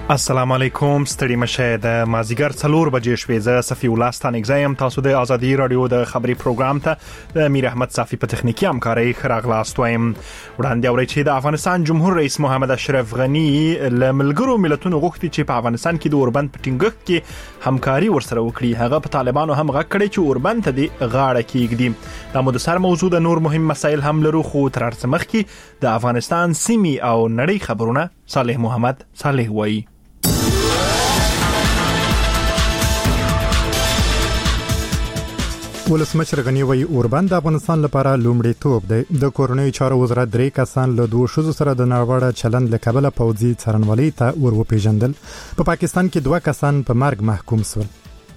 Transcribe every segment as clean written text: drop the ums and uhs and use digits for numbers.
السلام علیکم ستړي مشه د مازیګر 4 بجې شوې ز صفی الله ستانګزایم تاسو د ازادي رادیو د خبري پروګرام ته د امیر احمد صافی په تخنیکی همکاري خراغلاست وایم وړاندې اوري چې د افغانستان جمهور رئیس محمد اشرف غنی لملګرو ملتونو غوښتي چې په افغانستان کې د اوربند په ټینګښت کې همکاري ورسره وکړي. هغه په طالبانو هم غږ کړی چې اوربند ته د غاړه کېږدي. دا مو د سر موضوع د نور مهم مسایل هم لرو، خو تر څه مخکې د افغانستان سیمي او نړۍ خبرونه صالح محمد صالح وایي. ولسمشر غنی وایي اوربند د افغانستان لپاره لومړیتوب دی. د کورنیو چارو وزارت 3 کسان له 2 ښځو سره د ناوړه چلند له کبله پوځي څارنوالۍ ته وروپیژندل. په پاکستان کې 2 کسان په مرګ محکوم شول.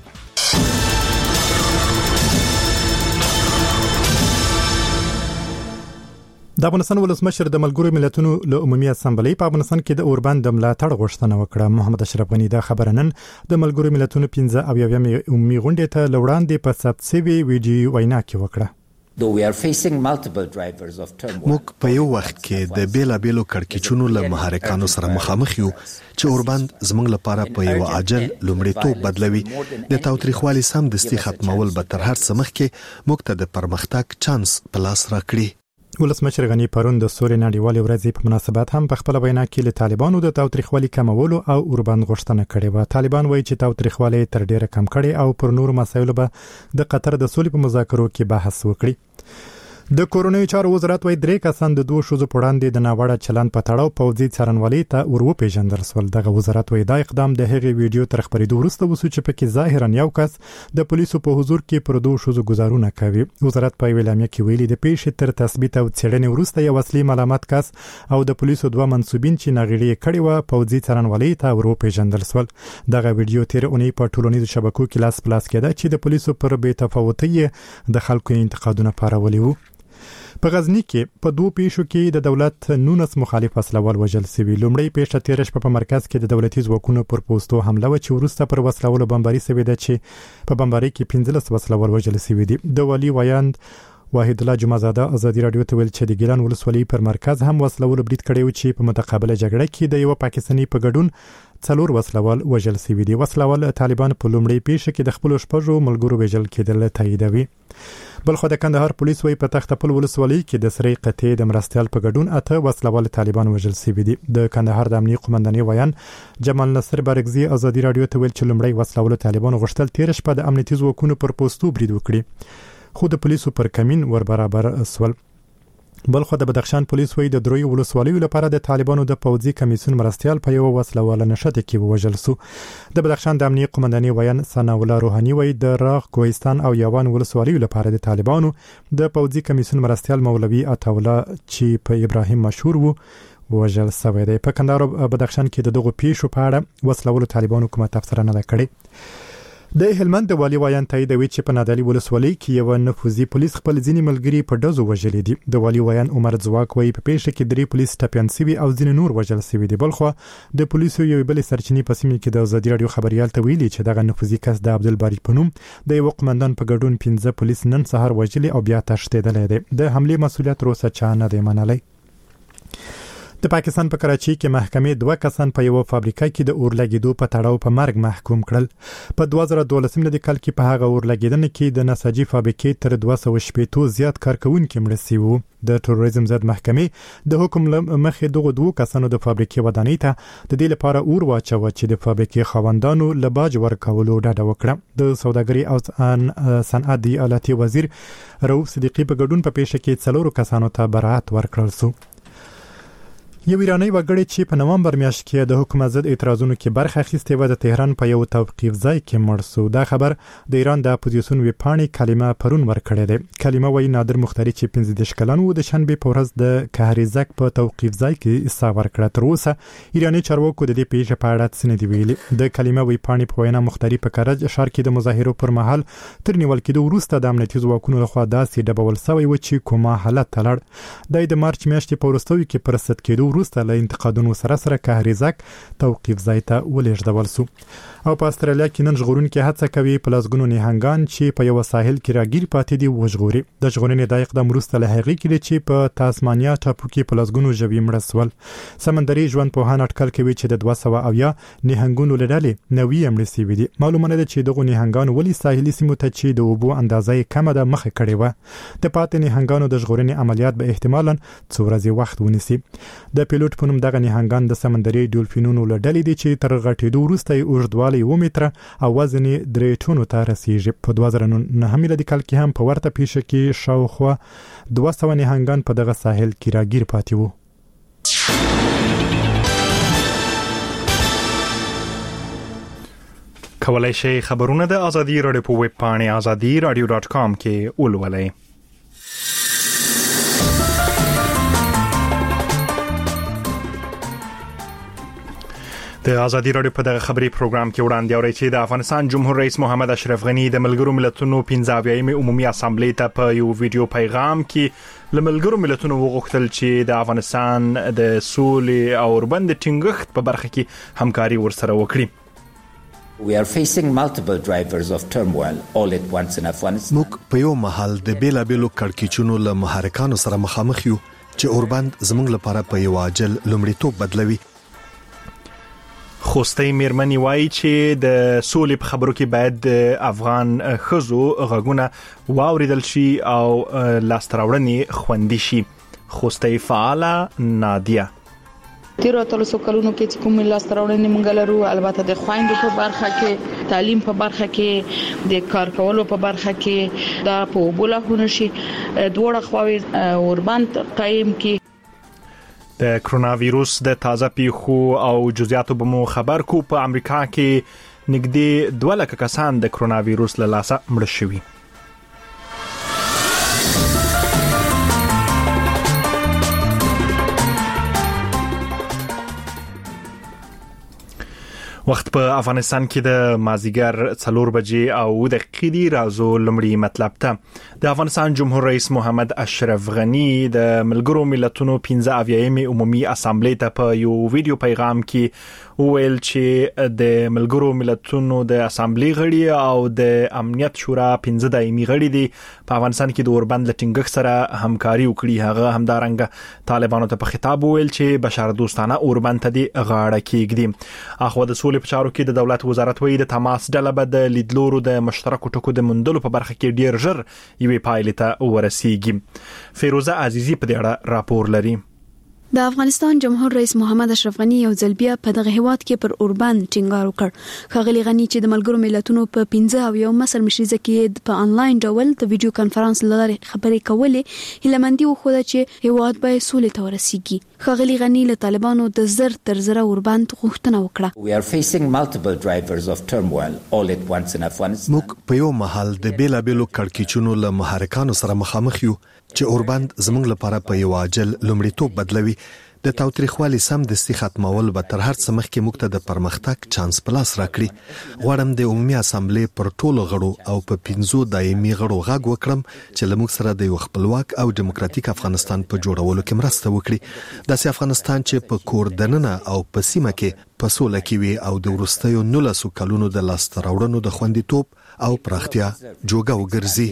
د افغانستان ولسمشر د ملګرو ملتونو له عمومي اسامبلې په افغانستان کې د اوربند د ملاتړ غوښتنه وکړه. محمد اشرف غنی دا خبره نن د ملګرو ملتونو 15 عمومي غونډې ته لوړاندې په ثبت شوی ویډیو وینا کې وکړه. موږ په یو وخت کې د بیلابیلو کړکېچونو له محرکانو سره مخامخ یو چې اوربند زموږ لپاره په یو عاجل لومړیتوب بدلوي. د تاوتریخوالي سمدستي ختمول به تر هر څه مخکې موږ ته د پرمختګ چانس په لاس راکړي. ولسمشر غنی پرون د سولې نړیوالې ورځې په مناسبت هم په خپل وینا کې له طالبانو د تاوتریخوالي کمولو او اوربند غوښتنه کړې و. طالبان وایي چې تاوتریخوالي تر ډیره کم کړي او پر نورو مسایلو به د قطر د سولې په مذاکرو کې بحث وکړي. د کورنیو چارو وزارت وایي 3 کسان د 2 ښځو په وړاندې د ناوړه چلند په تړاو پوځي څارنوالۍ ته وروپیژندل شول. دغه وزارت وایي دا اقدام د هغې ویډیو تر خپرېدو وروسته وشو چې پکې ظاهرا یو کس د پولیسو په حضور کې پر 2 ښځو گزارونه کوي. وزارت په اعلامیه کې ویلي د پیښې تر تثبیت او څېړنې وروسته یو اصلي ملامت کس او د پولیسو 2 منسوبین چې ناغېړي کړي و پوځي څارنوالۍ ته وروپیژندل شول. دغه ویډیو تیر اونۍ په ټولنیزو شبکو کې لاس پلاس کېده چې د پولیسو پر بې تفاوتۍ د خلکو انتقادونه پارولي وو. په غزنی کې په 2 پیښو کې د دولت 19 مخالف وسلوال وژل شوي. لومړی پیښه تیر شپه په مرکز کې د دولتي ځواکونو پر پوسټو حمله و چې وروسته پر وسلوالو بمباري شوې ده چې په بمباري کې 15 وسلوال وژل شوي دي. د والي ویاند واحد الله جمعزاده ازادي رادیو ته ویل چې د ګیلان ولسوالۍ پر مرکز هم وسلوال برید کړی و چې په متقابله جګړه کې د یو پاکستاني په ګډون 4 وسلوال وژل شوي دي. وسلوال طالبان په لومړی پیښه کې د خپل شپږو ملګرو وژل کېدل تاییدوي. بلخو د کندهار پولیس وایي په تختپل ولسوالۍ کې د سری قطعې د مرستيال په ګډون 8 وسلوال طالبان وژل شوي دي. د کندهار د امنیه قومندانۍ ویان جمال نصر بارګزي ازادي رادیو ته ویل چې لومړی وسلوال طالبان غوښتل تیر شپه د امنیتي ځواکونو پر پوسټو برید وکړي، خو د پولیسو پر کمین ور برابر سول. بلخو د بدخشان پولیس وایي د دروي ولسوالیو لپاره د طالبانو د پوځي کمیسیون مرستيال په یو وسلواله نشته کې وژل شو. د بدخشان د امنیه قومندانۍ ویان ثنا الله روحاني وایي د راغ کوهستان او یوان ولسوالیو لپاره د طالبانو د پوځي کمیسیون مرستيال مولوي عطاوله چې په ابراهیم مشهور وو وژل شوی دی. په کندهار او بدخشان کې د دغو پیښو په اړه وسلوالو طالبانو کومه تفسیر نه کړې. د هلمند د والي ویان تاییدوي چې په نادعلي ولسوالۍ کې یو نفوذي پولیس خپل ځینې ملګري په ډزو وژلي دي. د والي ویان عمر ځواک وایي په پیښه کې 3 پولیس ټپیان شوي او ځینې نور وژل شوي دي. بلخو د پولیسو یو بل سرچینې په سیمه کې د ازادي رادیو خبريال ته ویلي چې دغه نفوذي کس د عبدالباری په نوم د یو قومندان په ګډون 15 پولیس نن سهار وژلي او بیا تښتېدلی دی. د حملې مسؤلیت روسه چا نه دی منلی. د پاکستان په کراچۍ کې محکمې 2 کسان په یو فابریکه کې د اورلګیدو په تړاو په مرګ محکوم کړل. په 2012 میلادي کال کې په هغه اورلګیدنه کې د نساجي فابریکې تر 280 زیات کارکونکي مړه شوي وو. د ټوریزم ضد محکمې د حکم مخې دغه 2 کسانو د فابریکې ودانۍ ته د دې لپاره اور واچوه چې د فابریکې خاوندانو له باج ورکولو ډډه وکړه. د سوداګري او صنعت د ایالتي وزیر رؤوف صدیقي په ګډون په پیښه کې 4 کسانو ته برائت ورکړل شو. یو ایرانی وګړی چې په نوامبر میاشت کې د حکومت ضد اعتراضونو کې برخه اخیستې و د تهران په یو توقیف ځای کې مړ شو. دا خبر د ایران د اپوزیسیون ویبپاڼې کلمه پرون ورکړی دی. کلمه وایي نادر مختاری چې 15 کلن و د شنبه په ورځ د کهریزک په توقیف ځای کې حصہ ورکړه. تر اوسه ایرانی چارواکو د دې پیښې په اړه څه نه دی ویلي. د کلمه ویبپاڼې په وینا مختاری په کرج ښار کې د مظاهرو پر مهال تر نیول کېدو وروسته د امنیتي ځواکونو لخوا داسې ډبول شوی و چې کومه حالت تلړ. د مارچ میاشتې په وروستیو کې پر رسد کېدو وروسته له انتقادونو سره کهریزک توقيف ځای ته ولېږدول شو. او په استرالیا کې نن ژغورونکي هڅه کوي په لاسګونو نهنګان چې په یو ساحل کې راګیر پاتې دي وژغوري. د ژغورنې د اقدام وروسته له هغې کې چې په تاسمانیا ټاپو کې په لاسګونو ژوي مړه شول. سمندري ژوند پوهان اټکل کوي چې د 270 نهنګونو له ډلې 90 مړه شوي دي. معلومه ده چې دغه نهنګان ولې ساحلي سیمو ته چې د اوبو اندازې کمه ده مخه کړې و. د پاتې نهنګانو د ژغورنې عملیات به احتمالاً څو ورځې وخت ونیسي. د پیلوټ په نوم دغه نهنګان د سمندري ډولفینونو له ډلې دي چې تر غټېدو وروسته یې اوږدوالی 1 متره او وزن 3 ټنو ته رسیږي. په 2009 میلادي کال کې هم په ورته پیښه کې شاوخوا 200 نهنګان په دغه ساحل کې راګیر پاتې وو. کولای شئ خبرونه د ازادي رادیو په ویب پاڼې azadiradio.com کې ولولئ. د ازادي رادیو په دغه خبري پروګرام کې وړاندې اورئ چې د افغانستان جمهور رئیس محمد اشرف غنی د ملګرو ملتونو 15 عمومي اسامبلې ته په یو ویډیو پیغام کې لملګرو ملتونو وغوښتل چې د افغانستان د سولې او اوربند ټینګښت په برخه کې همکاري ورسره وکړي. We are facing multiple drivers of turmoil all at once in Afghanistan. موږ په یو محل د بیلابېلو کړکېچونو له محرکانو سره مخامخ یو چې اوربند زموږ لپاره په یو عاجل لومړیتوب بدلوي. خوستي میرمنې وایي چې د سولې په خبرو کې باید د افغان ښځو غږونه واوریدل شي او لاسته راوړنې خوندي شي. خوستي فعاله نادیه تیرو اتلسو کلونو کې چې کوم لاسته راوړنې مونږ لرو، البته د خويندو په برخه کې، تعلیم په برخه کې، د کار کولو په برخه کې دا په بوله شي دوړه خواوي اوربند قائم کې. د کرونا وایروس د تازه پیښو او جزئیاتو به مو خبر کو. په امریکا کې نږدې 2 لک کسان د کرونا وایروس له لاسه مړه شوي. وخت په افغانستان کې د مازیګر 4 بجې او د قیدی رازو لمړی مطلب ته د افغانستان جمهور رئیس محمد اشرف غنی د ملګرو ملتونو 15 عمومي اسامبلې ته په یو ویډیو پیغام کې وویل چې د ملګرو ملتونو د اسامبلې غړي او د امنیت شورا 15 دایمي غړي دي په افغانستان کې د اوربند لټینګ سره همکاري وکړي. هغه همدارنګه طالبانو ته په خطاب وویل چې بشر دوستانه اوربند ته دی غاړه کېږدي. اخو د په چارو کې د دولت وزارت وایي د تماس ډله به د لیدلورو د مشترکو ټکو د مندلو په برخه کې ډیر ژر یوې پایلې ته ورسیږي. فیروزه عزیزی په دې اړه راپور لري. د افغانستان جمهور رئیس محمد اشرف غنی یو ځل بیا په دغه هیواد کې پر اوربند ټینګار وکړ. خغلی غنی چې د ملګرو ملتونو په 15 مصر مشرزه کې په انلاین ډول د ویډیو کانفرنس لارې خبرې کولې، هیلمندي وخوده چې هیواد به سولې ته ورسیږي. خغلی غنی له طالبانو د زر تر زر اوربند غوښتنه وکړه. We are facing multiple drivers of turmoil all at once in Afghanistan. موږ په یو محل د بیلابېلو کړکېچونو له محرکانو سره مخامخ یو چې اوربند زموږ لپاره په یو عاجل لومړیتوب بدلوي. د تاوتریخوالي سم دستي ختمول به تر هر څه مخکې موږ ته د پرمختګ چانس پلاس راکړي. غواړم د عمومي اسامبلې پر ټولو غړو او په 15 دایمي غړو غږ وکړم چې لموږ سره د یو خپلواک او دیموکراتیک افغانستان په جوړولو کې مرسته وکړي. داسې افغانستان چې په کور دننه او په سیمه کې په سوله کې وي او د وروستیو 19 کلونو د لاسته راوړنو د خوندیتوب او پراختیا جوګه وګرځي.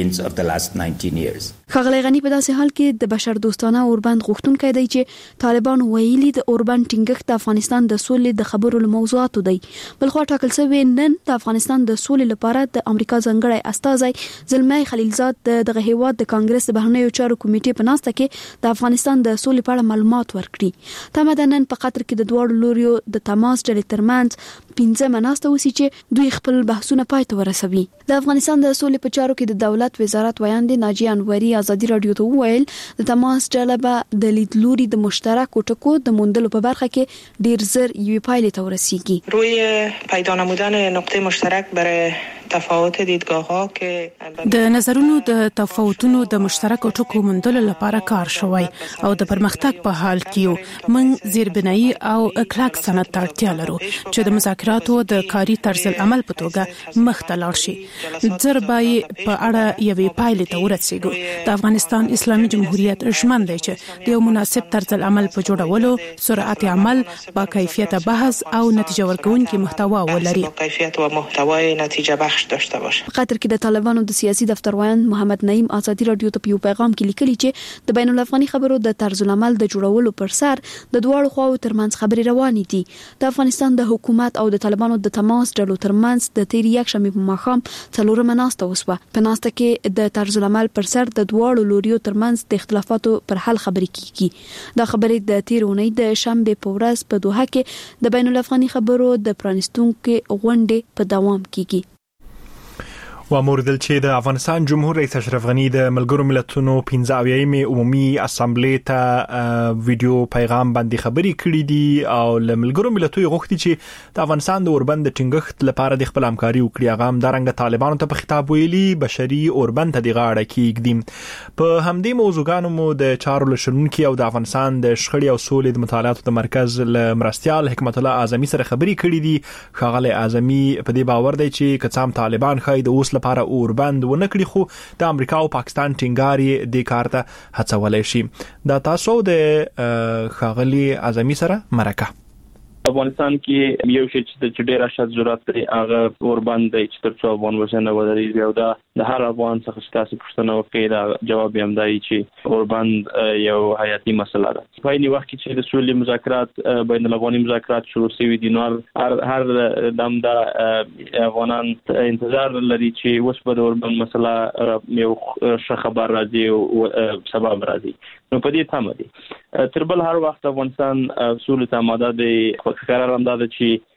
خغلی غنی په داسې حال کې د بشر دوستانه اوربند غوښتونکي دی چې طالبان ویلي د اوربند ټینګښت د افغانستان د سولې د خبرو موضوعاتو دی. بلخو ټاکل شوی نن د افغانستان د سولې لپاره د امریکا ځانګړی استازی زلمی خلیلزاد دغه هیواد د کانګرس د بهرنیو چارو کمیټې په ناسته کې د افغانستان د سولې په اړه معلومات ورکړي. تمدنن په قطر کې د دوه لوريو د تماس ډلې ترمنځ 15 مناسته وسی چې دوی خپل بحثونه پای ته ورسوي. د افغانستان د سولې په چارو کې د دولت وزارت ویاندې ناجیه انوري ازادي رادیو ته وویل د تماس ډله به د لیدلوري د مشترکو ټکو د موندلو په برخه کې ډیر زر یوې پایلې ته ورسیږي. روی پیدا نمودن نقطه مشترک برای تفاوت دیدگاه‌ها که د نظرونو د تفاوتونو د مشترک ټکو موندلو لپاره کار شوی او د پرمختګ په حال کې موږ زیربنایي او کلک سند ته اړتیا لرو چې د مذاکراتو د کاري طرز العمل په توګه مخ ته لاړ شي. ځربای په اړه یوې پایلې ته ورسیږو. د افغانستان اسلامي جمهوریت ژمن دی چې د یو مناسب طرز العمل په جوړولو، سرعت عمل، با کیفیت بحث او نتیجه ورکوونکې محتوا ولري. کیفیت و محتوای نتیجه بخش داشته باشه. قطر کې د طالبانو د سیاسي دفتر وایند محمد نعیم ازادي رادیو ته په پیغام کې لیکلي چې د بین الافغاني خبرو د طرز العمل د جوړولو پر سر د دواړو خواو ترمنځ خبرې روانې دي. د افغانستان د حکومت او د طالبانو د تماس ډلو ترمنځ د تیر یکشنبه په ماښام څلورمه ناسته وسوه. په ناسته کې د طرز العمل پر سر د دواړو لوریو ترمنځ د اختلافاتو پر حل خبرې کیږي. دا خبرې د تیر اونۍ د شنبه په ورځ په دوحه کې د بین الافغاني خبرو د پرانستونکو غونډې په دوام کیږي. واموردل چې د افغانستان جمهور رئیس اشرف غنی د ملګرو ملتونو 15مې عمومي اسامبلې ته ویډیو پیغام باندې خبرې کړې دي او له ملګرو ملتونو غوښتي چې د افغانستان د اوربند د ټینګښت لپاره د خپل همکاري وکړي. هغه هم د رنګ طالبانو ته په خطاب ویلي بشري اوربند ته د غاړه کېږدي. په همدې موضوعګانو مو د چارو لشنونکو او د افغانستان د شخړې او سولې د مطالعاتو د مرکز مرستيال حکمت الله اعظمي سره خبرې کړې دي. ښاغلی اعظمي په دې باور دی چې کڅام طالبان خای د اوس لپاره اوربند ونکړي خو د امریکا او پاکستان ټینګاري د کار ته هڅولای شي. دا تاسو د ښاغلی اعظمي سره مرکه افغانستان کې یو شی چې ډېر اشد ضرورت دی هغه اوربند دی چې ترڅو افغان وژنه ودرېږي او دا د هر افغان څخه تاسو پوښتنه وکړئ دا جواب یې هم دی چې اوربند یو حیاتي مسله ده. په عین وخت کې چې د سولې مذاکرات بین الافغاني مذاکرات شروع شوي دي نو هر دم دا افغانان انتظار لري چې اوس به د اوربند مسله یو ښه خبر راځي او سبب راځي. نو په دې تمه دي تر بل هر وخت افغانستان سولې ته آماده دی. قرار هم دا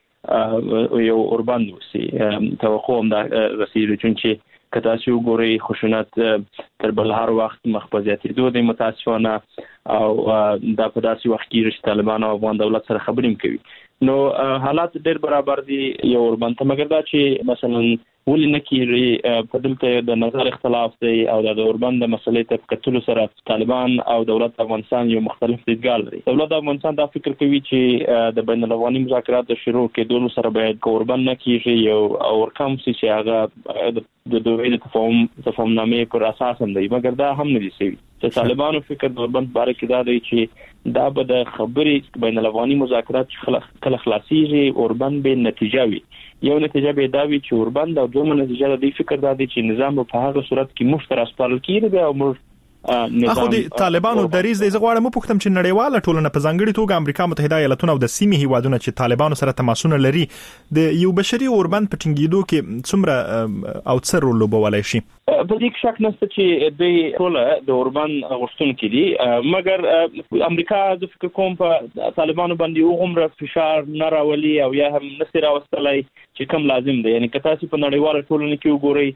چې یو اوربند وسی توقع هم دا رسیدي چې کله چې وګورئ خشونت تر بل هر وخت مخبزياتي دوی متاسفانه او دا په داسې وخت کې چې طالبان او افغان دولت سره خبرې کوي نو حالات ډېر برابر دي یو اوربند ته. مګر دا چې مثلا ولې نه کیږي په دلته د نظر اختلاف دی او د اوربند مسلې ته کتلو سره طالبان او دولت افغانستان یو مختلف دیدګال لري. دولت افغانستان دا فکر کوي چې د بین الافغاني مذاکرات د شروع کېدو سره باید اوربند نه کیږي یو اورکم چې هغه د دوی د تفاهم نامې پر اساس هم دی. مګر دا هم نه دي شوی چې طالبانو فکر د اوربند باره کې دا دی چې دا به د خبرې بین الافغاني مذاکرات کله خلاصيږي اوربند به نتیجه وي. یو نتیجه به دا وي چې اوربند او دومره نتیجه د دې فکر دا دی چې نظام په هغه صورت کې مشترک اسپارل کیږي او موږ اخو د طالبانو دریز د زغواړه مو پوښتم چې نړیواله ټولنه په ځانګړي توګه امریکا متحده ایالاتونه او د سیمې هیوادونو چې طالبانو سره تماسونه لري د یو بشري اوربند په ټینګېدو کې څومره او څه رول لوبولای شي. په دې کې شک نشته چې د ټول د اوربند غوښتونکو دي مګر امریکا د فکر کوم په طالبانو باندې وګمره فشار نه راولي او یا هم نسي راوستلای چې کم لازم دی. یعنی کته چې په نړیواله ټولنه کې وګورئ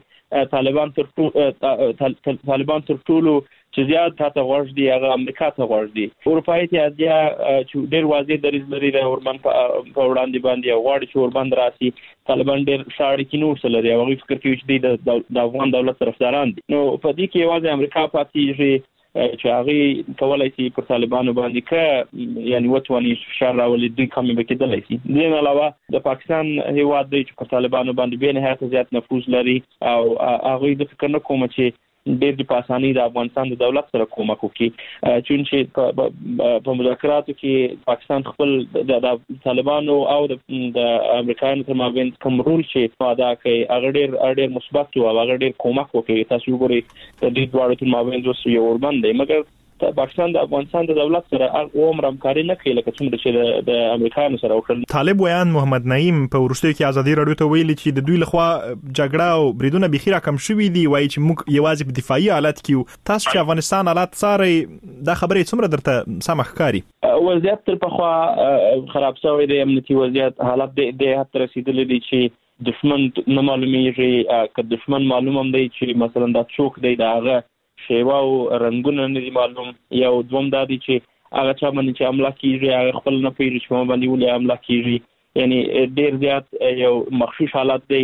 طالبان تر ټولو چې زیات تاسو غوښ دي هغه امریکا ته غوښ دي. اروپایي اتحادیه چې ډېر واضح دریځ لري د اوربند په وړاندې باندې او غواړي چې اوربند راسي. طالبان ډېر شاړي کې نور څه لري او هغه فکر کوي چې د افغان دولت طرفداران دي. نو په دې کې یوازې امریکا پاتې چې هغه کولای شي پر طالبانو باندې که یعنی وټونی فشار راولي دوی کومې بکیدلای شي. دین علاوه د پاکستان هیواد دی چې پر طالبانو باندې به نه زیات نفوذ لري او هغه د فکر نه کوم چې ډېر په اسانۍ د افغانستان د دولت سره کومک وکړي چې په مذاکراتو کې پاکستان خپل د طالبانو او د امریکایانو تر مابین کوم رول چې ادا کوي هغه ډېر مثبت او هغه ډېر کومک وکړي. تاسو وګورئ د دې دواړو تر مابین دوه یو اوربند دی مګر پاکستان د افغانستان د دولت سره عمر همکاري نه کوي لکه څنګه چې د امریکایانو سره وکړل. طالب ویان محمد نعیم په ورستۍ کې ازادي رادیو ته ویلي چې د دوی لخوا جګړه او بریدونه بخیره کم شوي دي وایي چې موږ یوازې په دفاعي حالت کې تاسو چې افغانستان حالات ساري دا خبرې څومره درته سم ښکاري؟ وضعیت تر پخوا خراب شوی دی. امنیتي وضعیت حالت د حد رسیدلی دی چې دشمن نه معلومیږي که دشمن معلوم هم دی چې مثلا دا څوک دی دا هغه شیوا او رنگونه نه معلوم. یو دوم دا دي چې هغه چا باندې چې حمله کیږي هغه خپل نه پیری چې باندې ولې حمله کیږي. یعنی ډیر زیات یو مخشوش حالت دی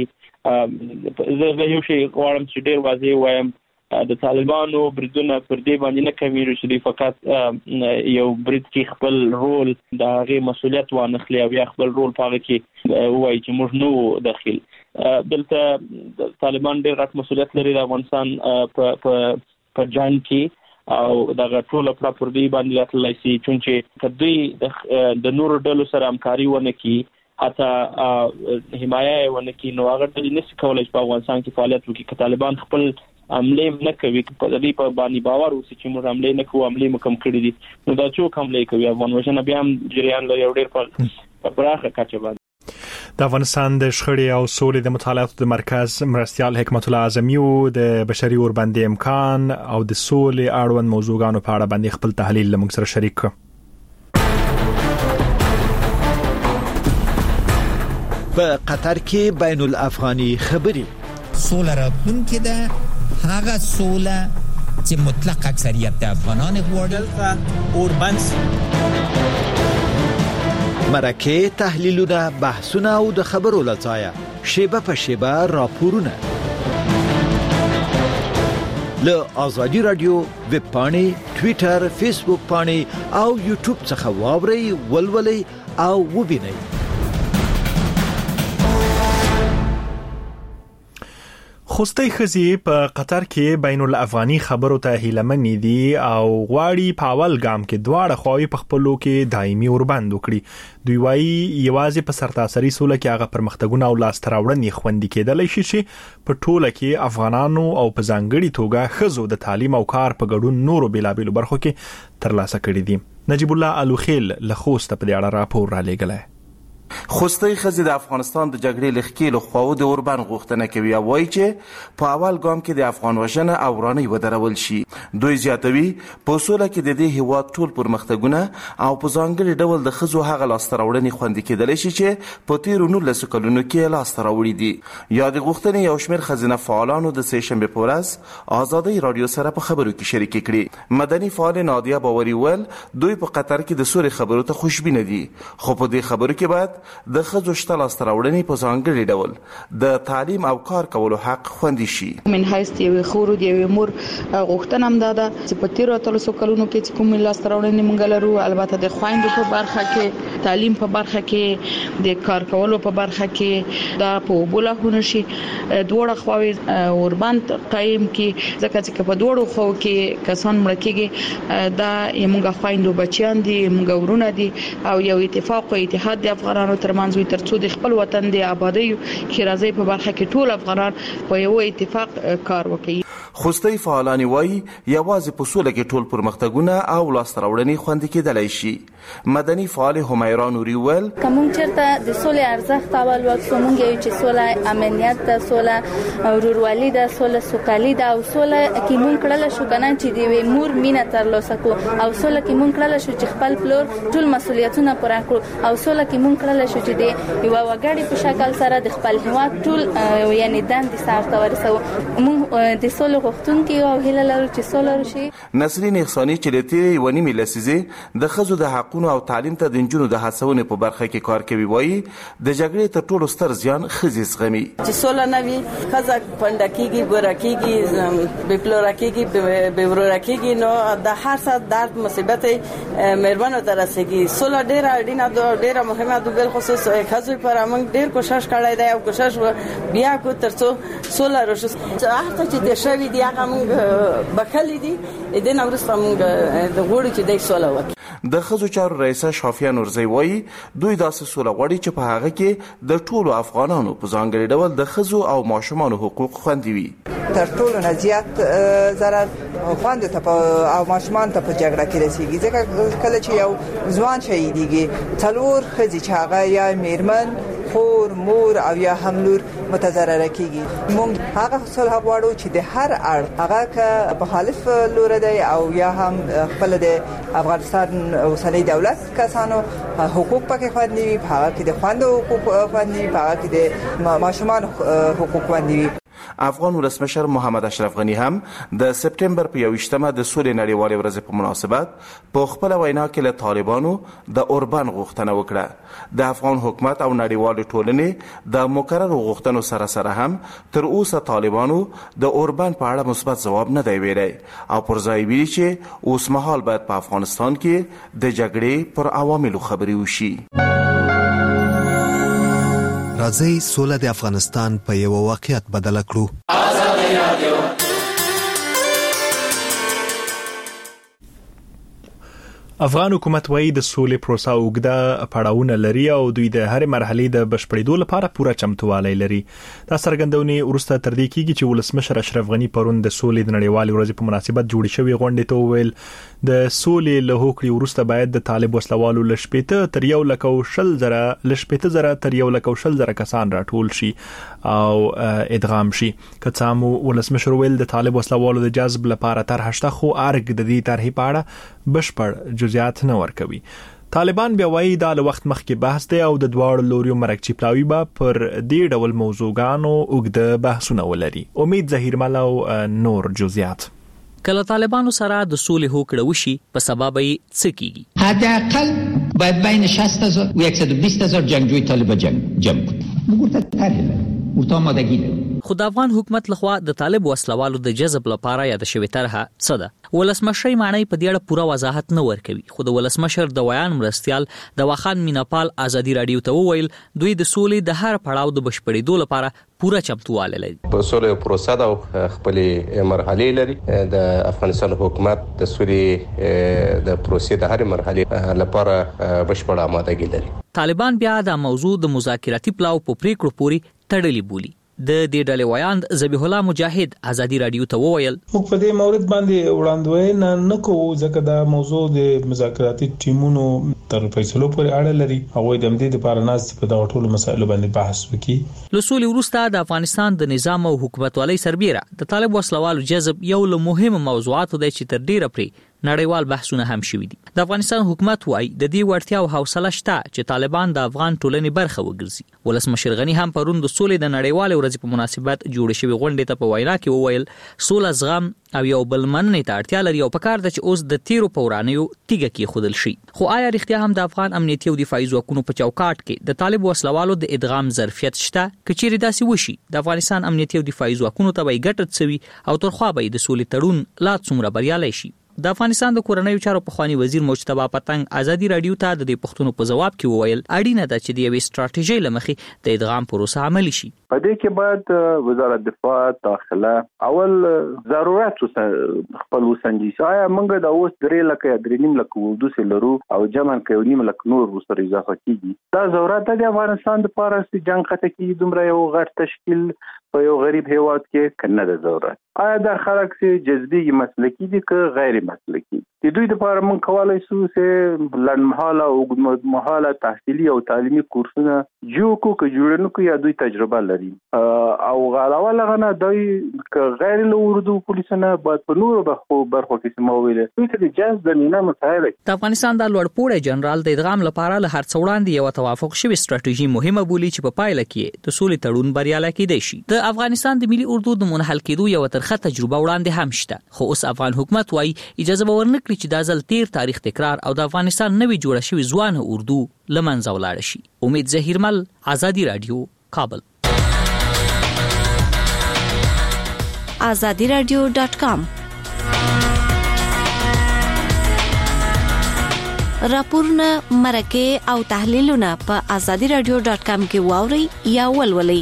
زه یو شی غواړم چې ډیر واضح وایم د طالبانو بریدونه پر دې باندې نه کوي چې فقط یو برید کې خپل رول د هغه مسولیت وانخلي او یا خپل رول پاره کې وایي چې موږ نو داخل دلته طالبان ډیر غټ مسولیت لري د افغانستان په جنگ کې او دغه ټول پراپرټي باندې راتللی شي چې کدی د نورو ډلو سره همکاري ونه کی حتی حمایه ونه کی نو هغه ډلې نشي کولای په افغانستان کې فعالیت وکړي که طالبان خپل عملې نه کوي په دې په باندې باور اوسي چې موږ عملې نه کوو عملې مو کم کړې دي نو دا څوک عملې کوي افغان وژنه بیا هم جریان لري او ډېر په پراخه کچه باندې د افغانستان د شخړې او سولې د مطالعاتو د مرکز مرستیال حکمت الله اعظمي د بشري اوربند امکان او د سولې اړوند موضوعګانو په اړه باندې خپل تحلیل لمږ سره شریک کړ. په قطر کې بین الافغاني خبرې سوله راتلونکې ده هغه سوله چې مطلق اکثریت د افغانان غواړي اوربند مرکه تحلیلونه بحثونه او د خبرو لړۍ شیبه په شیبه راپورونه له آزادی رادیو ویب پاڼې ټوئیټر فیسبوک پاڼې او یوټیوب څخه واورئ ولولئ او وبینئ. خوستي خزي په قطر کې بین الافغاني خبرو ته هیلمنې دي او غواړي په اول ګام کې دواړه خواوې په خپلو کې دایمي اوربند وکړي. دوی وايي یوازې په سرتاسري سوله کې هغه پرمختګونه او لاسته راوړنې خوندي کېدلی شي چې په ټوله کې افغانانو او په ځانګړي توګه ښځو د تعلیم او کار په ګډون نورو بیلابیلو برخو کې ترلاسه کړي دي. نجیب الله الوخیل له خوست په دې اړه راپور را لېږلی. خوستي خزي د افغانستان د جګړې لخکېلو خواو د اوربند غوښتنه کوي او وایي چې په اول ګام کې د افغان وژنه او ورانۍ ودرول شي. دوی زیاتوي په سوله کې د دې هیواد ټول پرمختګونه او په ځانګړي ډول د ښځو هغه لاسته راوړنې خوندي کېدلی شي چې په تېرو 19 کلونو کې لاسته راوړي دي. یا د غوښتنې یو شمېر ښځینه فعالانو د سهشنبې په ورځ ازادۍ رادیو سره په خبرو کې شریکې کړې. مدني فعال نادیه باوري ویل دوی په قطر کې د سولې خبرو ته خوشبینه دي خو په دې خبرو کې باید د ښځو شته لاسته راوړنې په ځانګړي ډول د تعلیم او کار کولو حق خوندي شي. من حیث یو خور دی یو مور غوښتنه هم ده چې په 13 کلونو کې چې کوم لاسته راوړنې مونږ لرو البته د خويندو په برخه کې تعلیم په برخه کې د کار کولو په برخه کې دا په بوله شي دوړه خواوې اوربند قائم کې ځکه چې په دوړو خو کې کسان مړ کېږي دا یمږه خويندو بچیان دي موږ ورونه دي او یو اتفاق او اتحاد د افغانانو ترمنځ ترڅو د خپل وطن د آبادی کې راځي په برخه کې ټول افغانان په یو اتفاق کار وکړي. خوستي فعالان وایي یوازې په سوله کې ټول پرمختګونه او لاسته راوړنې خوندي کېدلی شي. مدني فعال همیرا نوري ویل کوم چرته د سولې ارزښت اول وکړو مونږ یو چې سوله امنیت ده سوله ورورولي ده سوله سوکالي ده او سوله کې مونږ کړل شو کنه چې د مور مینه ترلاسه کو او سوله کې مونږ کړل شو چې خپل فلور ټول مسولیتونه پوره کړو او سوله کې مونږ کړل شو چې د یو وګړي په شکل سره د خپل هیواد ټول یعنی دند سره ورسو مونږ د سوله غوښتونکي او هیله لرو چې سوله راشي. نسرین احساني چې د تیرې ونیمې لسیزې د ښځو د حقونو او تعلیم ته د نجونو د هڅونې په برخه کې کار کوي وایي د جګړې تر ټولو ستر زیان ښځې زغمي. چې سوله نه وي ښځه پنډه کېږي ګوره کېږي بې پلوره کېږي بې وروره کېږي نو د هر څه درد مصیبت مېرمنو ته رسېږي. سوله ډېره اړینه ده ډېره مهمه ده بالخصوص ښځو پر موږ ډېر کوشش کړی دی او کوشش بیا کو ترڅو سوله راشي. هر څه چې د شوي دی هغه موږ بخلي دي د نن ورسره موږ د غوړو چې د سوله وکړي. د ښځو چارو رئیسه شافیه نورزی وایي دوی داسې سوله غواړي چې په هغه کې د ټولو افغانانو په ځانګړي ډول د ښځو او ماشومانو حقوق خوندي وي. تر ټولو نه زیات ضرر خوند ته او ماشومان ته په جګړه کې رسیږي ځکه کله چې یو ځوان شهیدیږي څلور ښځې چې هغه یا میرمن خور مور او یا هم لور متضرره کیږي. موږ هغه صلح غواړو چې د هر اړخ هغه که مخالف لور دی او یا هم خپل د افغانستان اوسنۍ دولت کسانو حقوق پکې خوندي وي هغه کې د خوندو حقوق خوندي وي هغه کې د ماشومان حقوق خوندي وي. افغان ولسمشر محمد اشرف غنی هم د سپټمبر په 21مه د سولې نړیوالې ورځې په مناسبت په خپل وینا کې له طالبانو د اوربان غوښتنه وکړه. د افغان حکومت او نړیوال ټولنې د مقرر غوښتنو سره هم تر اوسه طالبانو د اوربان په اړه مثبت ځواب نه دی ویلی او پر ځای ویلي چې اوس مهال باید په افغانستان کې د جګړې پر عواملو خبرې وشي. راځي سوله د افغانستان په یو واقعیت بدل کړو. افغان حکومت وايي د سولې پروسه اوږده پړاوونه لري او دوی د هر مرحلې د بشپړېدو لپاره پوره چمتووالی لري. دا څرګندونې وروسته تر دې کېږي چې ولسمشر اشرف غنی پرون د سولې د نړیوالې ورځې په مناسبت جوړې شوې غونډې ته وویل د سولې له هوکړې وروسته باید د طالب وسلوالو ل 1.20 تر 1,20,000 کسان راټول شي او ادغام شي. کڅامو ولسمشر ویل د طالب وسلوالو د جذب لپاره طرح شته خو ارګ د دې طرحې په اړه بشپړ جزئیات نه ورکوي. طالبان بیا وایي دا له وخت مخکې بحث دی او د دواړو لوریو مرکچی پلاوی به پر دې ډول موضوعګانو اوږده بحثونه ولري. امید ظهیرمل او نور جزئیات. کله طالبانو سره د سولې هوکړه وشي په سبب یې څه کیږي؟ حداقل باید بین 60,000 و 120,000 جنگجوی طالب جمع کنیم. بگورد تحلیل ورته آمادگی ده. خو د افغان حکومت لخوا د طالب وسلوالو د جذب لپاره یاد شوې طرحه څه ده؟ ولسمشر معنی په دې اړه پوره وضاحت نه ورکوي. خو د ولسمشر د ویان مرستيال د واخان میناپال ازادي رادیو ته وویل دوی د سولې د هر پړاو د بشپړېدو لپاره پوره چمتواله لري. په سولې پروسه د خپل مرحله لري. د افغانستان حکومت د سولې د پروسې د هر مرحله لپاره بشپړه آمادګي لري. طالبان بیا د موضوع د مذاکراتي پلاو په پریکړو پوري تړلې بولي. د دې ډلې ویاند ذبیح الله مجاهد ازادي رادیو ته وویل موږ په دې مورد باندې وړاندوینه نه کوو ځکه دا موضوع د مذاکراتي ټیمونو تر فیصلو پورې اړه لري. هغه د دې لپاره ناس په دا ټولو مسایلو باندې بحث وکړي. له سولې وروسته د افغانستان د نظام او حکومتوالۍ سربېره د طالب وسلوالو جذب یو له مهمو موضوعاتو دی چې تر ډیره پرې نړیوال بحثونه هم شوي دي. د افغانستان حکومت وايي د دې وړتیا او حوصله شته چې طالبان د افغان ټولنې برخه وګرځي. ولسمشر غنی هم پرون د سولې د نړیوالې ورځې په مناسبت جوړ شوی غونډې ته په وینا کې وویل سوله زغم او یو بل مننې ته اړتیا لري او پکار ده چې اوس د تیرو پورانیو تیګه کې خودل شي. خو آیا رښتیا هم د افغان امنیتي او دفاعي ځواکونو په چوکاټ کې د طالب وسلوالو د ادغام ظرفیت شته؟ کچېرې داسې وشي د افغانستان امنیتي او دفاعي ځواکونو ته به ګټه سوي او ترخوا به د سولې تړون لا څومره بریالي شي. د افغانستان د کورنیو چارو پخوانی وزیر مجتبی پتنګ ازادي رادیو ته د دې پښتنو په جواب کې وویل اړینه ده چې د یوې ستراتیژۍ لمخې د ادغام پروسه عملي شي. په دې کې باید وزارت دفاع داخله اول ضرورت خپل وسنجي. آیا موږ د اوس 3 لکه 3.5 لکه ودوس لرو او جمع کوي 9 لکه نور وسره اضافه کیږي. دا ضرورت د افغانستان لپاره چې جنگ خطه کې دومره یو غټ تشکیل په یو غریب هیواد کې کنه د ضرورت. آیا دا خلک چې جذبي مسلکي دي که غیر مسلکي؟ د دوی لپاره موږ کولای شو چې لنډمحاله او اوږدمحاله تحصیلي او تعلیمي کورسونه جوړ کړو یا دوی تجربه لري او علاوه لغنه دوی که غیر له اردو پولیسونه باید په نورو برخو کې سموي دوی ته د جذب زمينه مسایل. د افغانستان د لوړپوړی جنرال د ادغام لپاره له هر څه وړاندې یو توافق شوی ستراتیژي مهمه بولی چې په پایله کې د سولې تړون بریالی کېدی شي. د افغانستان د ملي اردو د منحل کېدو یو ترخه تجربه وړاندې هم شته. خو اوس افغان حکومت وايي اجازه ورنکړي چې د ځل تیر تاریخ تکرار او د افغانستان نوې جوړه شوی ځوان اردو لمنځه ولاړ شي. امید ظهیرمل ازادي رادیو کابل. azadiradio.com راپورونه مرکه او تحلیلونه په azadiradio.com کې واوري یا ولولئ.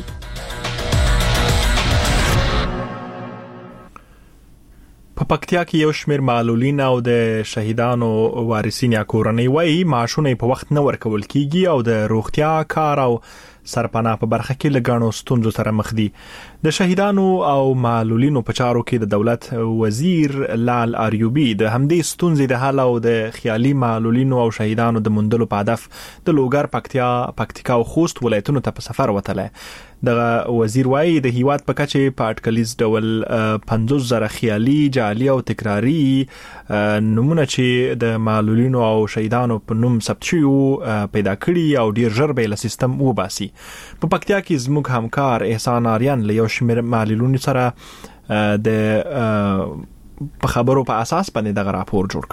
په پکتیا کې یو شمېر معلولین او د شهیدانو وارثین یا کورنۍ وایي معاشونه په وخت نه ورکول کیږي او د روغتیا کار او سرپناه په برخه کې لګانو ستونزو سره مخ دي. د شهیدانو او معلولینو په چارو کې د دولت وزیر لال اریوبی د همدې ستونزې د حل او د خیالي معلولینو او شهیدانو د مندلو په هدف د لوګر پکتیکا او خوست ولایتونو ته په سفر وتلی. د وزیر وايي د هیواد په کچه په اټکلیز ډول 50,000 خیالي جعلي او تکراری نمونه چې د معلولینو او شهیدانو په نوم ثبت شوی پیدا کړي او ډیر ژر به له سیستم وباسي. په پکتیا کې زموږ همکار احسان آریان له یو شمېر معلولینو سره د په خبرو په اساس باندې دغه راپور جوړ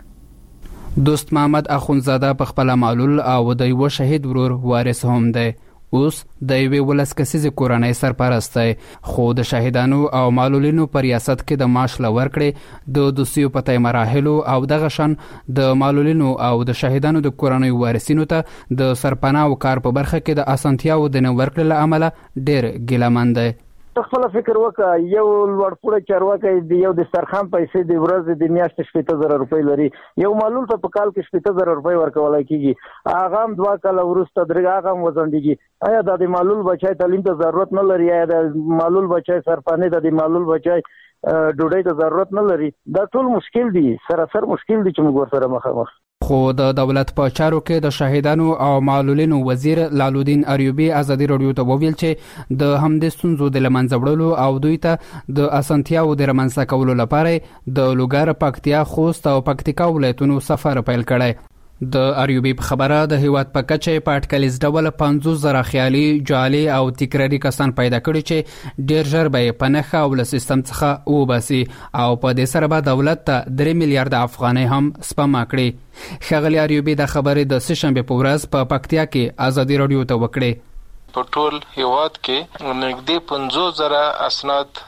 کړی. دوست محمد اخونزاده په خپل معلول او د یو شهید ورور وارث هم دی. اوس د یوې ولس کسیزې کورنۍ سرپرست دی، خو د شهیدانو او معلولینو په ریاست کې د معاش لور کړې د دوسیو په تای مراحلو او دغه شان د معلولینو او د شهیدانو د کورنۍ وارثینو ته د سرپناه او کار په برخه کې د اسانتیاو د نه ورکړې له امله ډېر ګیلهمن دی. خپل فکر وکړه، یو لوړپوړی چارواکي دی، یو د سرخام پیسې د ورځې د میاشتې 70,000 روپۍ لري، یو معلول په کال کې 70,000 روپۍ ورکولای کیږي، هغه هم 2 کال ورسته درې هغه هم وزندګي. آیا د معلول بچای تعلیم ته ضرورت نه لري؟ آیا د معلول بچای سرپانه د معلول بچای ډوډۍ ته ضرورت نه لري؟ دا ټول مشکل دي، سراسر مشکل دي چې موږ ورسره مخامخ. خو د دولت په چارو کې د شهیدانو او معلولینو وزیر لالودین اریوبی ازادي رادیو ته وویل چې د همدې ستونزو د لمنځه وړلو او دوی ته د اسانتیاو د رامنځته کولو لپاره د لوګر، پکتیا، خوست او پکتیکا ولایتونو سفر پیل کړی. د اریوبی په خبره د هیواد په کچه په اټکلیز ډول 50,000 خیالي، جعلي او تکراري کسان پیدا کړي چې ډیر ژر به په نخښه او له سیستم څخه وباسي او په دې سره به دولت ته 3 میلیارډ افغانۍ هم سپما کړي. ښاغلي اریوبی د خبرې د سهشنبه په ورځ په پکتیا کې ازادي رادیو ته وکړي. په ټول هیواد کې نږدې 50,000 اسناد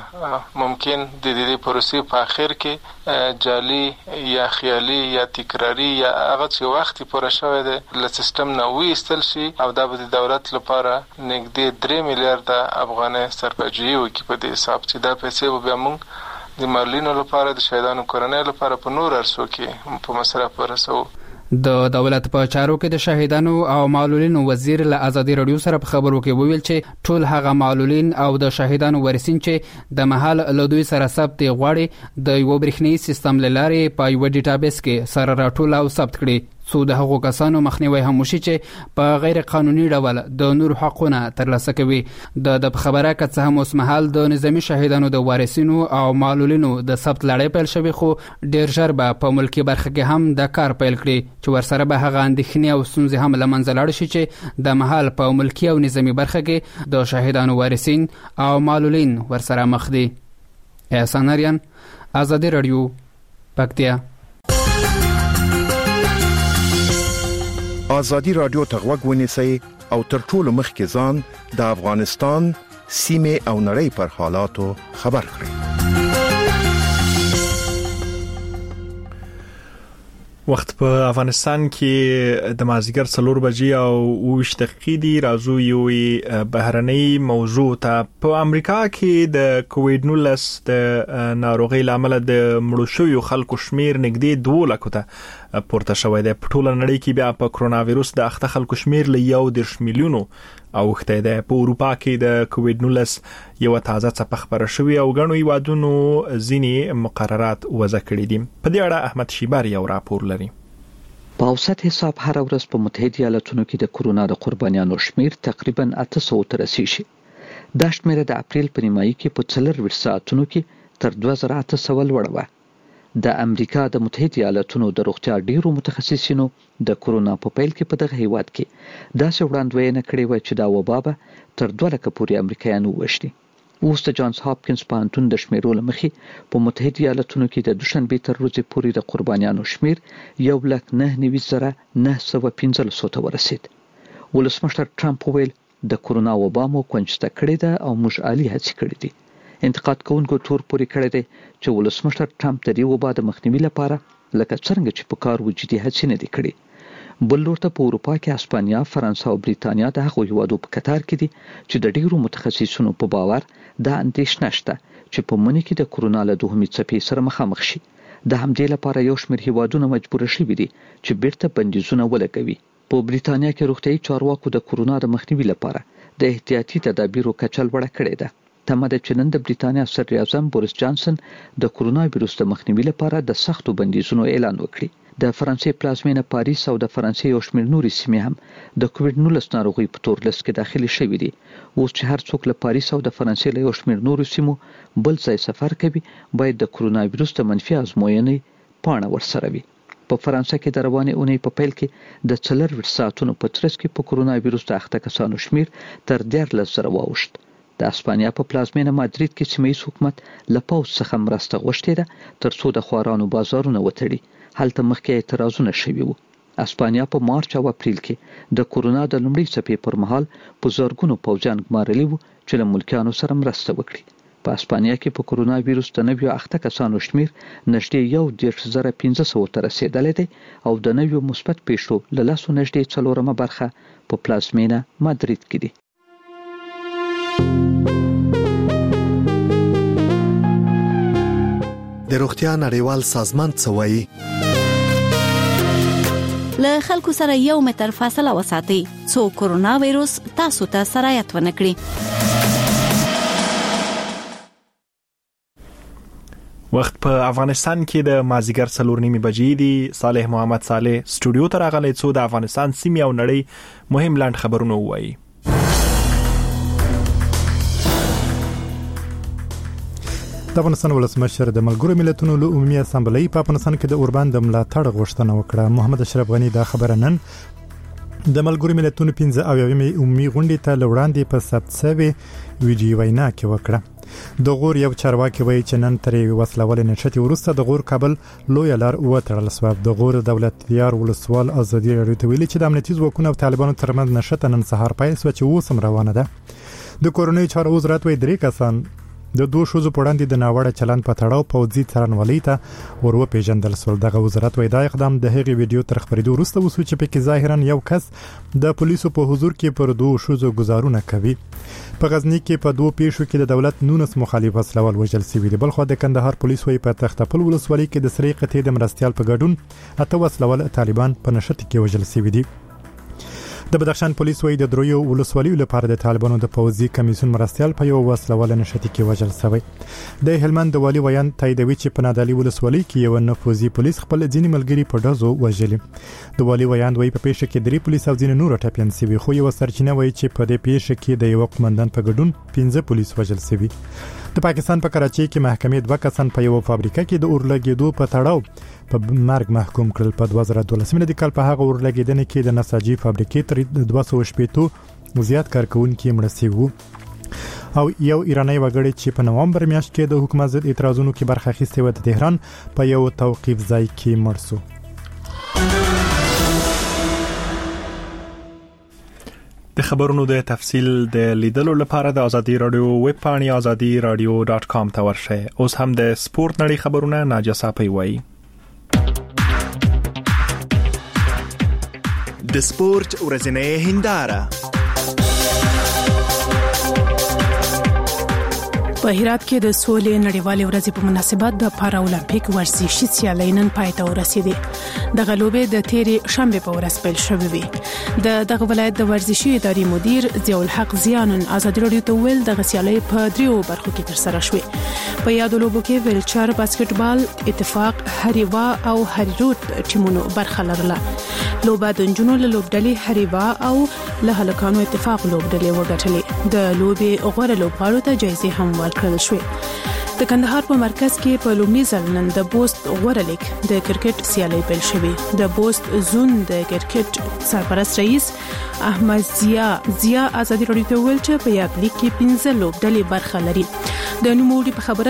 ممکن د دې پروسې په اخر کې جعلي یا خیالي یا تکراری یا هغه چې وخت پوره شوی دی له سیستم نه وایستل شي او دا به د دولت لپاره نږدې 3 میلیارډ افغانۍ سرپرجوي وکړي په دې حساب چې دا پیسې به بیا موږ د معلولینو لپاره، د شهیدانو کورنۍ لپاره په نور ارسو کې په مصرف ورسوو. د دولت په چارو کې د شهیدانو او معلولینو وزیر له ازادي رادیو سره په خبرو کې وویل چې ټول هغه معلولین او د شهیدانو ورثین چې د محل له دوی سره ثبت غواړي د یو برېښنیز سیستم لاره په یو ډیټابیس کې سره راټول او ثبت کړي، څو د هغو کسانو مخنیوي هم وشي چې په غیر قانوني ډول د نور حقوقونه ترلاسه کوي. د خبره که څه هم اوس مهال د نظامی شهیدانو د وارثینو او معلولینو د ثبت لړۍ پیل شوی، خو ډیر ژر به په ملکی برخه کې هم د کار پیل کړي چې ورسره به هغه اندېښنې او ستونزې هم له منځه لاړ شي چې د محل په ملکی او نظامی برخه کې د شهیدانو وارثین او معلولین ورسره مخ دي. احسان آریان، ازادي رادیو، پکتیا. ازادي رادیو ته غوږ ونیسئ او تر ټولو مخکې ځان د افغانستان سیمه او نړۍ پر حالاتو خبر کړئ. وخت په افغانستان کې د مازیګر 4 بجې او 20 دقیقې دی. راځو یو بهرنۍ موضوع ته. په امریکا کې د کووډ-19 د ناروغۍ لامل د مړو شویو خلکو شمیر نږدې 2 لک ته پورته شوی دی. په ټوله نړۍ کې بیا په کرونا وایروس د اخته خلکو شمیر له 1 میلیونو اوخته ده. په اروپا کې د کووډ-19 یو تازه څپه خبره شوې او غنوي وادونو ځینی مقررات وضع کړي دي. په دې اړه احمد شیباری یو راپور لري. په اوسط حساب هر ورځ په متحده ایالاتونو کې د کرونا د قربانیانو شمیر تقریبا 800 ته رسیږي. دا شمیر د اپریل په نیمایي کې په 24 ساعتونو کې تر 2800 لوړ و. د امریکا د متحده ایالاتونو د روغتیا ډیرو متخصصینو د کرونا په پیل کې په دغه هیواد کې داسې وړاندوینه کړې و چې دا وبا به تر 2 لک پورې امریکایان وشتي. اوس د جانز هاپکینز پوهنتون د شمیرو لمخې په متحده ایالاتونو کې د دوشنبه تر ورځې پورې د قربانیانو شمیر 1,99,915 ته ورسید. ولسمشر ټرمپ ویل د کرونا وبا مو کنجسته کړې ده او موږ عالی هڅې کړې دي. انتقاد کوونکو تور پورې کړی دی چې ولسمشر ټرمپ د دې وبا د مخنیوي لپاره لکه څنګه چې په کار وجودي هڅې نه دي کړې. بل لور ته په اروپا کې اسپانیا، فرانسه او بریتانیا د هغو هیوادو په کتار کې دي چې د ډیرو متخصصینو په باور دا اندېښنه شته چې په منځ کې د کرونا له دوهمې څپې سره مخامخ شي. د همدې لپاره یو شمېر هیوادونه مجبور شوي دي چې بیرته بندیزونه ولګوي. په بریتانیا کې روغتیايي چارواکو د کرونا د مخنیوي لپاره د احتیاطي تدابیرو کچه لوړه کړې ده. تمه ده چې نن د بریتانیا صدر اعظم بوریس جانسن د کرونا وایروس د مخنیوي لپاره د سختو بندیزونو اعلان وکړي. د فرانسې پلازمینه پاریس او د فرانسې یو شمېر نورې سیمې هم د کووډ-19 ناروغۍ په تور لیست کې داخلي شوي دي. اوس چې هر څوک له پاریس او د فرانسې له یو شمېر نورو سیمو بل ځای سفر کوي باید د کرونا وایروس د منفي ازموینې پاڼه ورسره وي. په فرانسه کې د روانې اونۍ په پیل کې د 4 ساعتونو په ترڅ کې په کورونا وایروس د اخته کسانو شمیر تر 13,000 واوښت. د اسپانیا په پلازمینه مادرید کې سیمه‌ییز حکومت له پوځ څخه مرسته غوښتې ده ترڅو د خوارانو بازارونه وتړي. هلته مخکې اعتراضونه شوي وو. اسپانیا په مارچ او اپریل کې د کورونا د لومړۍ څپې پر مهال په زرګونو پوځیان ګمارلي وو چې له ملکیانو سره مرسته وکړي. په اسپانیا کې په کورونا وایروس د نویو اخته کسانو شمیر نږدې 1,500 ته رسیدلی دی او د نویو مثبت پیښو له لاسو نږدې 4 برخه په پلازمینه مادرید کې دي. د روغتیا نړیوال سازمان څه وایي؟ له خلکو سره 1 متر فاصله وساتئ څو کورونا وایروس تاسو ته سرایت ونه کړي. وخت په افغانستان کې د مازیګر 4:30 بجې دي. صالح محمد صالح سټوډیو ته راغلی څو د افغانستان سیمې او نړۍ مهم لاند خبرونه وایي. د افغانستان ولسمشر د ملګرو ملتونو له عمومي اسامبلې په افغانستان کې د اوربند د ملاتړ غوښتنه وکړه. محمد اشرف غنی دا خبره نن د ملګرو ملتونو 15 عمومي غونډې ته وړاندې په ثبت شوی ویډیو وینا کې وکړه. د غور یو چارواکي وایي چې نن ترې وسلوال نشټي ورسته د غور کابل لوی لار وتړل شو. د غور دولتيار ولسوال ازادي راډیو ته ویلي چې د امنیتي ځواکونو او طالبانو ترمنځ نشته نن سهار پای سو چې اوسم روانه ده. د کورونی چارو وزارت وایي 3 کسان د 2 شوزو په وړاندې د ناوړه چلند په تړاو پوځي څارنوالۍ ته ور وپیژندل شول. دغه وزارت وایي دا اقدام د هغې ویډیو تر خبرېدو وروسته وسو چې پکې ظاهرا یو کس د پولیسو په حضور کې پر 2 شوزو گزارونه کوي. په غزنی کې په 2 پیښو کې د دولت 19 مخالف وسلوال وژل شوي دي. بلخو د کندهار پولیس وایي په تختپل ولسوالۍ کې د سری قطعې د مرستيال په ګډون 8 وسلوال طالبان په نشټ کې وژل شوي دي. د بدخشان پولیس وایي د دریو ولسوالیو لپاره د طالبانو د پوځي کمیسیون مرستيال په یو وسلوال نشټ کې وژل شوی. د هلمند د والی ویان تاییدوي چې په نادالي ولسوالۍ کې یو نفوذي پولیس خپل ځینې ملګري په ډزو وژلي. د والی ویان وایي په پیښه کې 3 پولیس او ځینې نور ټاپیان شوي، خو یو سرچینه وایي چې په دې پیښه کې د یو قومندان په ګډون 15 پولیس وژل شوي. د پاکستان په کراچۍ کې محکمې 2 کسان په یو فابریکه کې د اورلګېدو په تړاو په مرګ محکوم کړل. په 2012 کال په هغه اورلګېدنې کې د نساجي فابریکې تر 280 زیات کارکونکي مړه شوي وو او یو ایرانی وګړی چې په نوامبر میاشت کې د حکومت ضد اعتراضونو کې برخه اخیستې و د تهران په یو توقیف ځای کې مړ شو. د خبرونو د تفصیل د لیدلو لپاره د ازادي رادیو ویب پاڼې azadiradio.com ته ورشئ. اوس هم د سپورت نړۍ خبرونه ناجیه صافی وایي. د سپورت ورځنۍ هنداره. په هرات کې د سولې نړیوالې ورځې په مناسبت د پارا اولمپیک ورزشي سیالۍ نن پای ته ورسېدې. د غلوبې د تیرې شنبه په ورځ پیل شوې وي. د ولایت د ورزشي ادارې مدیر ضیاء الحق زیانن ازادي رادیو ته ویل د سیالۍ په 3 برخو کې ترسره شوې. په یادو لوبو کې ویلچر، باسکټبال، اتفاق، هریوا او هریروت ټیمونو برخه لرله. لوبه د نجونو له لوبډلې هریوا او له هلکانو اتفاق لوبډلې وګټلې. د لوبې غوړه لوبغاړو ته جایزې هم ورکړل شوې. د کندهار په مرکز کې په لومړي ځل نن د بوست غوړه لیګ د کرکټ سیالۍ پیل شوې. د بوست زون د کرکټ سرپرست رئیس احمد ضیا ازادي رادیو ته ویل چې په یاد لیګ کې 15 لوبډلې برخه لري. د نوموړي په خبره